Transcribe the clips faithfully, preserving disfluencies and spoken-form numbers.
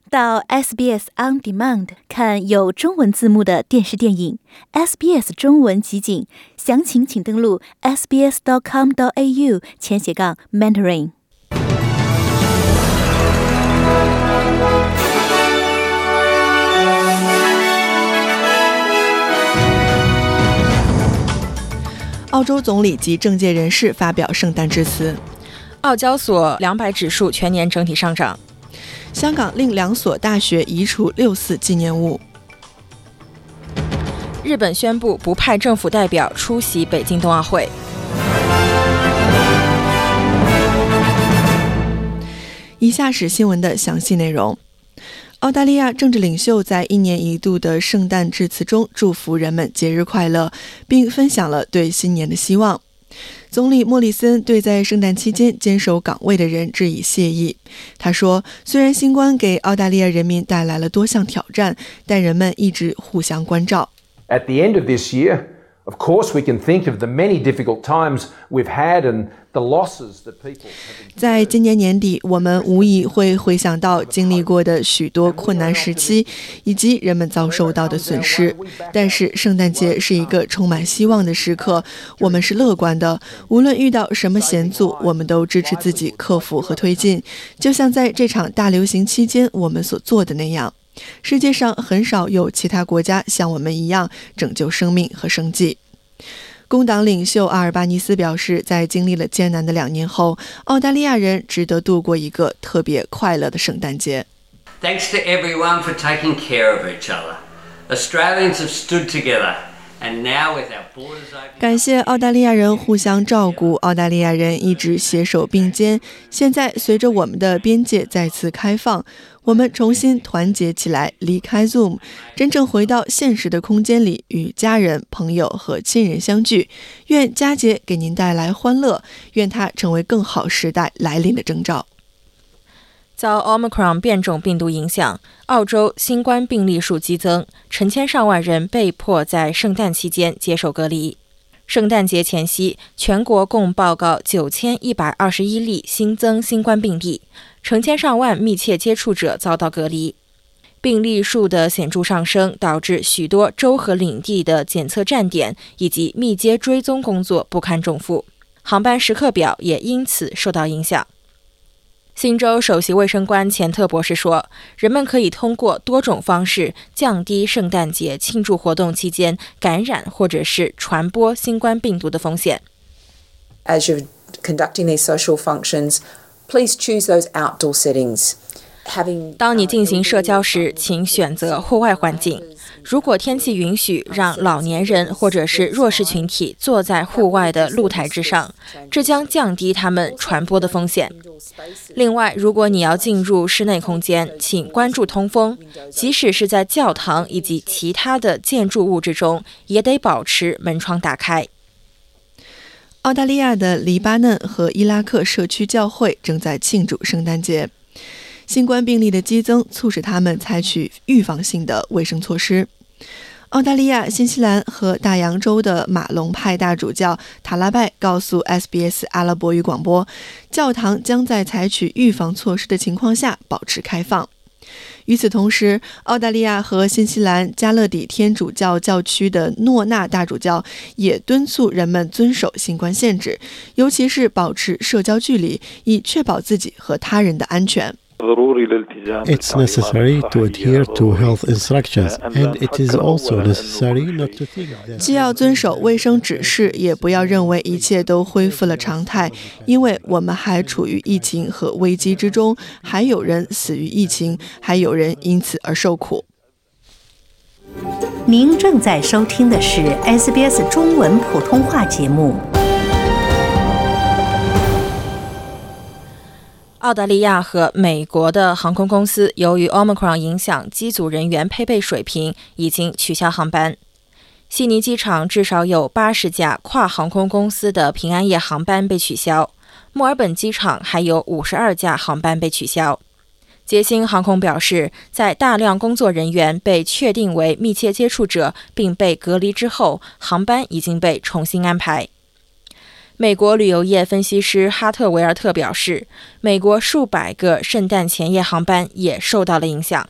到 S B S On Demand 看有中文字幕的电视电影 S B S 中文集锦，详情请登录 s b s dot com dot a u 前斜杠 Mandarin。 澳洲总理及政界人士发表圣诞致辞。 澳交所两百指数全年整体上涨。 香港另两所大学移除六四纪念物。 日本宣布不派政府代表出席北京冬奥会。 以下是新闻的详细内容。澳大利亚政治领袖在一年一度的圣诞致辞中祝福人们节日快乐，并分享了对新年的希望。总理莫里森对在圣诞期间坚守岗位的人致以谢意。他说，虽然新冠给澳大利亚人民带来了多项挑战，但人们一直互相关照。 At the end of this year, of course we can think of the many difficult times we've had and the losses that people have. 在今年年底，我们无疑会回想到经历过的许多困难时期，以及人们遭受到的损失。但是圣诞节是一个充满希望的时刻，我们是乐观的，无论遇到什么险阻，我们都支持自己克服和推进，就像在这场大流行期间我们所做的那样。世界上很少有其他国家像我们一样拯救生命和生计。工党领袖阿尔巴尼斯表示，在经历了艰难的两年后，澳大利亚人值得度过一个特别快乐的圣诞节。 Thanks to everyone for taking care of each other. Australians have stood together, and now with our borders open. 感谢澳大利亚人互相照顾，澳大利亚人一直携手并肩。现在随着我们的边界再次开放，我们重新团结起来，离开 Zoom， 真正回到现实的空间里，与家人、朋友和亲人相聚。愿佳节给您带来欢乐，愿它成为更好时代来临的征兆。 遭 Omicron 变种病毒影响，澳洲新冠病例数激增，成千上万人被迫在圣诞期间接受隔离。圣诞节前夕，全国共报告九千一百二十一例新增新冠病例，成千上万密切接触者遭到隔离。病例数的显著上升，导致许多州和领地的检测站点以及密接追踪工作不堪重负，航班时刻表也因此受到影响。新州首席卫生官钱特博士说，人们可以通过多种方式降低圣诞节庆祝活动期间感染或者是传播新冠病毒的风险。 As you're conducting these social functions, please choose those outdoor settings. 当你进行社交时，请选择户外环境。如果天气允许，让老年人或者是弱势群体坐在户外的露台之上，这将降低他们传播的风险。另外，如果你要进入室内空间，请关注通风，即使是在教堂以及其他的建筑物之中，也得保持门窗打开。 澳大利亚的黎巴嫩和伊拉克社区教会正在庆祝圣诞节。新冠病例的激增促使他们采取预防性的卫生措施。澳大利亚、新西兰和大洋洲的马龙派大主教塔拉拜告诉 S B S 阿拉伯语广播，教堂将在采取预防措施的情况下保持开放。与此同时，澳大利亚和新西兰加勒底天主教教区的诺纳大主教也敦促人们遵守新冠限制，尤其是保持社交距离，以确保自己和他人的安全。 It's necessary to adhere to health instructions, and it is also necessary not to think that. 既要遵守卫生指示，也不要认为一切都恢复了常态，因为我们还处于疫情和危机之中，还有人死于疫情，还有人因此而受苦。 您正在收听的是 S B S 中文普通话节目。 澳大利亚和美国的航空公司由于 Omicron 影响机组人员配备水平，已经取消航班。悉尼机场至少有八十架跨航空公司的平安夜航班被取消，墨尔本机场还有五十二架航班被取消。捷星航空表示，在大量工作人员被确定为密切接触者并被隔离之后，航班已经被重新安排。 美国旅游业分析师哈特维尔特表示，美国数百个圣诞前夜航班也受到了影响。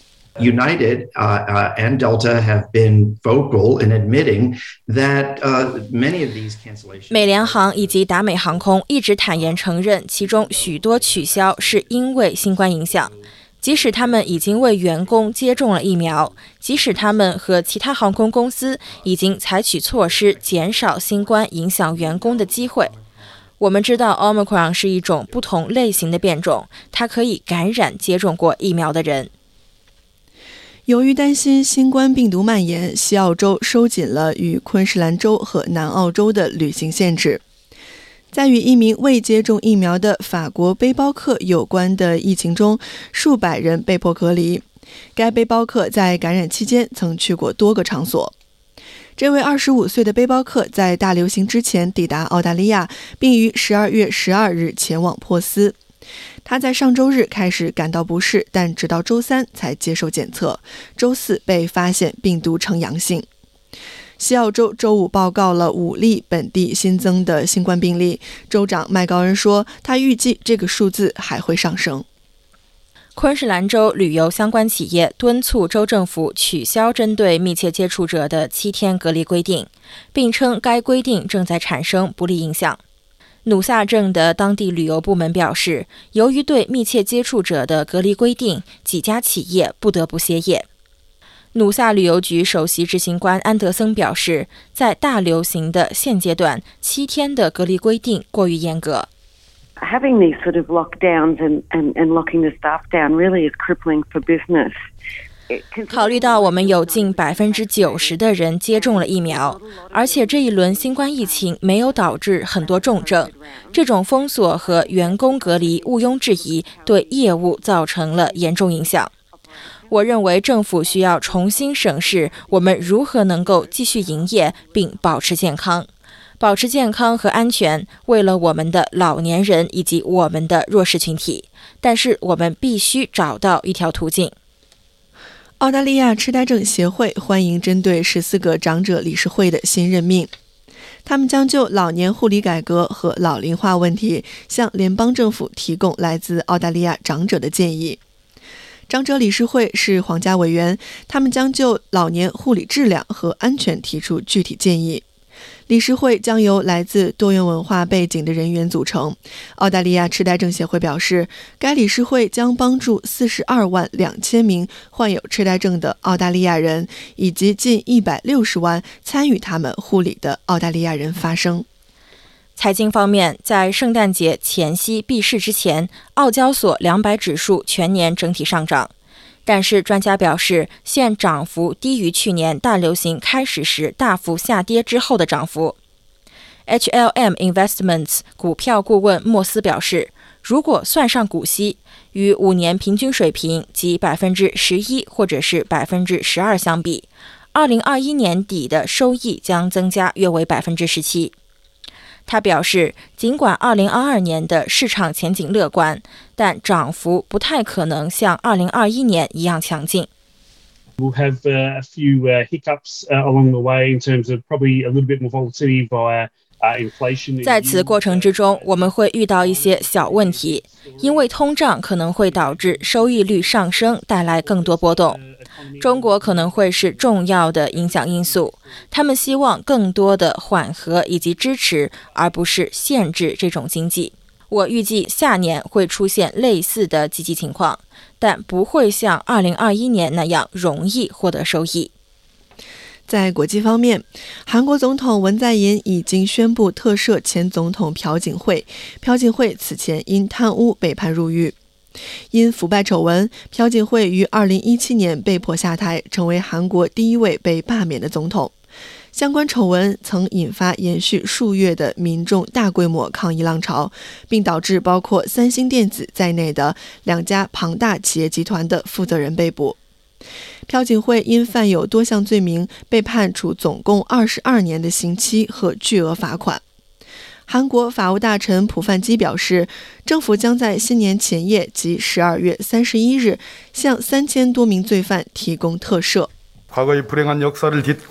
United uh, uh, and Delta have been vocal in admitting that uh, many of these cancellations. 美联航以及达美航空一直坦言承认，其中许多取消是因为新冠影响。即使他们已经为员工接种了疫苗，即使他们和其他航空公司已经采取措施减少新冠影响员工的机会。我们知道 Omicron 是一种不同类型的变种，它可以感染接种过疫苗的人。 由于担心新冠病毒蔓延，西澳洲收紧了与昆士兰州和南澳洲的旅行限制。在与一名未接种疫苗的法国背包客有关的疫情中，数百人被迫隔离。该背包客在感染期间曾去过多个场所。这位二十五岁的背包客在大流行之前抵达澳大利亚，并于十二月十二日前往珀斯。他在上周日开始感到不适，但直到周三才接受检测，周四被发现病毒呈阳性。西澳洲周五报告了五例本地新增的新冠病例，州长麦高恩说，他预计这个数字还会上升。 昆士兰州旅游相关企业敦促州政府取消针对密切接触者的七天隔离规定，并称该规定正在产生不利影响。努萨镇的当地旅游部门表示，由于对密切接触者的隔离规定，几家企业不得不歇业。努萨旅游局首席执行官安德森表示，在大流行的现阶段，七天的隔离规定过于严格。 Having these sort of lockdowns and, and, and locking the staff down really is crippling for business. 考虑到我们有近百分之九十的人接种了疫苗，而且这一轮新冠疫情没有导致很多重症，这种封锁和员工隔离毋庸置疑对业务造成了严重影响。我认为政府需要重新审视我们如何能够继续营业并保持健康。保持健康和安全，为了我们的老年人以及我们的弱势群体，但是我们必须找到一条途径。 澳大利亚痴呆症协会欢迎针对十四个长者理事会的新任命，他们将就老年护理改革和老龄化问题向联邦政府提供来自澳大利亚长者的建议。长者理事会是皇家委员，他们将就老年护理质量和安全提出具体建议。理事会将由来自多元文化背景的人员组成。澳大利亚痴呆症协会表示，该理事会将帮助四十二万两千名患有痴呆症的澳大利亚人以及近一百六十万参与他们护理的澳大利亚人发声。 财经方面，在圣诞节前夕闭市之前，澳交所两百指数全年整体上涨，但是专家表示，现涨幅低于去年大流行开始时大幅下跌之后的涨幅。H L M Investments 股票顾问莫斯表示，如果算上股息，与五年平均水平及百分之十一或者是百分之十二相比，二零二一年底的收益将增加约为百分之十七。他表示，尽管二零二二年的市场前景乐观，但涨幅不太可能像二零二一年一样强劲。 We'll have uh, a few uh, hiccups uh, along the way in terms of probably a little bit more volatility via uh, inflation. 在此过程之中，我们会遇到一些小问题，因为通胀可能会导致收益率上升，带来更多波动。中国可能会是重要的影响因素，他们希望更多的缓和以及支持，而不是限制这种经济。我预计下年会出现类似的积极情况，但不会像二零二一年那样容易获得收益。 在国际方面，韩国总统文在寅已经宣布特赦前总统朴槿惠，朴槿惠此前因贪污被判入狱。因腐败丑闻，朴槿惠于二零一七年被迫下台，成为韩国第一位被罢免的总统。相关丑闻曾引发延续数月的民众大规模抗议浪潮，并导致包括三星电子在内的两家庞大企业集团的负责人被捕。朴槿惠因犯有多项罪名，被判处总共二十二年的刑期和巨额罚款。韩国法务大臣朴范基表示，政府将在新年前夜及十二月三十一日向三千多名罪犯提供特赦。 과거의 불행한 역사를 딛고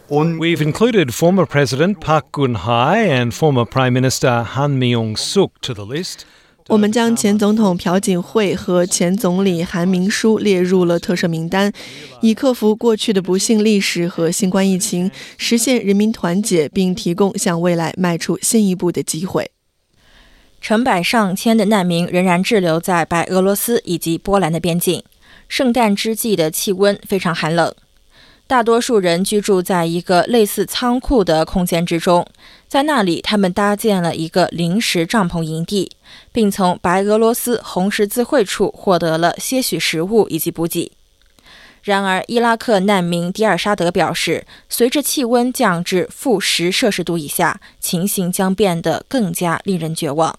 We've included former President Park Geun-hye and former Prime Minister Han Myung-suk to the list. 我们将前总统朴槿惠和前总理韩明书列入了特赦名单，以克服过去的不幸历史和新冠疫情，实现人民团结，并提供向未来迈出新一步的机会。 成百上千的难民仍然滞留在白俄罗斯以及波兰的边境。圣诞之际的气温非常寒冷，大多数人居住在一个类似仓库的空间之中，在那里他们搭建了一个临时帐篷营地，并从白俄罗斯红十字会处获得了些许食物以及补给。然而伊拉克难民迪尔沙德表示，随着气温降至负十摄氏度以下，情形将变得更加令人绝望。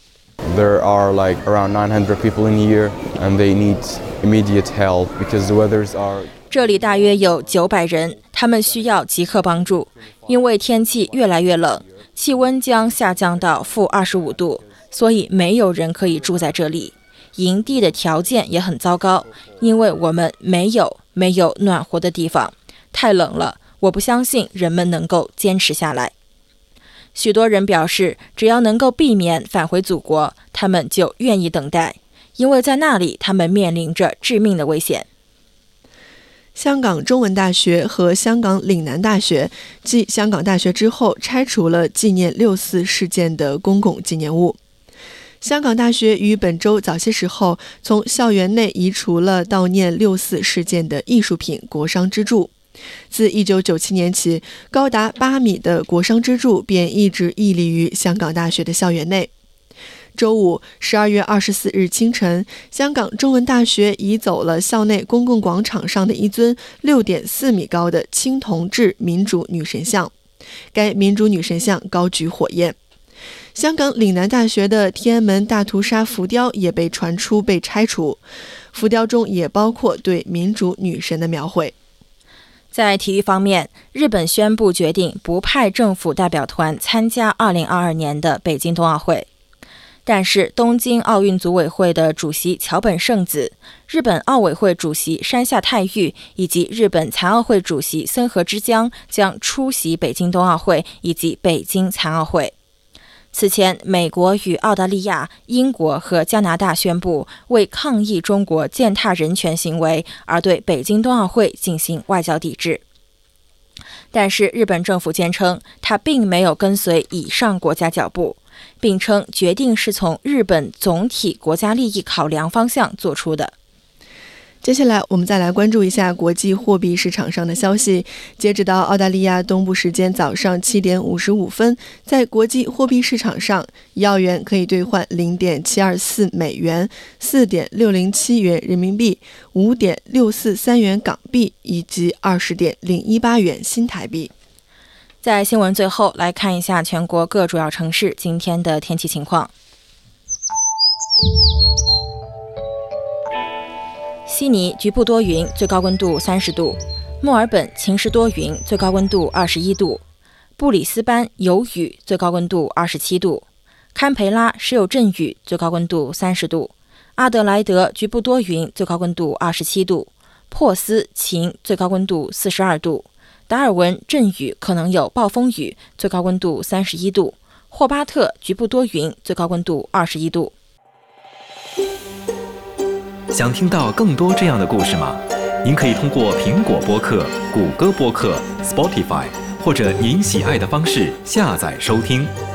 There are like around nine hundred people in here, and they need immediate help because the weathers are. 这里大约有九百人，他们需要即刻帮助，因为天气越来越冷，气温将下降到负二十五度，所以没有人可以住在这里。营地的条件也很糟糕，因为我们没有没有暖和的地方，太冷了，我不相信人们能够坚持下来。许多人表示，只要能够避免返回祖国，他们就愿意等待，因为在那里他们面临着致命的危险。 香港中文大学和香港岭南大学继香港大学之后拆除了纪念六四事件的公共纪念物。香港大学于本周早些时候从校园内移除了悼念六四事件的艺术品国殇之柱。自一九九七年起，高达八米的国殇之柱便一直屹立于香港大学的校园内。周五十二月二十四日清晨，香港中文大学移走了校内公共广场上的一尊 六点四米高的青铜制民主女神像，该民主女神像高举火焰。香港岭南大学的天安门大屠杀浮雕也被传出被拆除，浮雕中也包括对民主女神的描绘。 在体育方面，日本宣布决定不派政府代表团参加二零二二年的北京冬奥会。但是东京奥运组委会的主席桥本圣子、日本奥委会主席山下泰裕以及日本残奥会主席森河之江将出席北京冬奥会以及北京残奥会。此前，美国与澳大利亚、英国和加拿大宣布为抗议中国践踏人权行为而对北京冬奥会进行外交抵制。但是日本政府坚称，它并没有跟随以上国家脚步，并称决定是从日本总体国家利益考量方向做出的。 接下来我们再来关注一下国际货币市场上的消息。截止到澳大利亚东部时间早上七点五十五分，在国际货币市场上，一澳元可以兑换 零点七二四美元、四点六零七元人民币、五点六四三元港币以及二十点零一八元新台币。 在新闻最后来看一下全国各主要城市今天的天气情况。悉尼局部多云，最高温度三十度；墨尔本晴时多云，最高温度二十一度；布里斯班有雨，最高温度二十七度；堪培拉时有阵雨，最高温度三十度；阿德莱德局部多云，最高温度二十七度；珀斯晴，最高温度四十二度；达尔文阵雨，可能有暴风雨，最高温度三十一度；霍巴特局部多云，最高温度二十一度。 想听到更多这样的故事吗？您可以通过苹果播客、谷歌播客、Spotify 或者您喜爱的方式下载收听。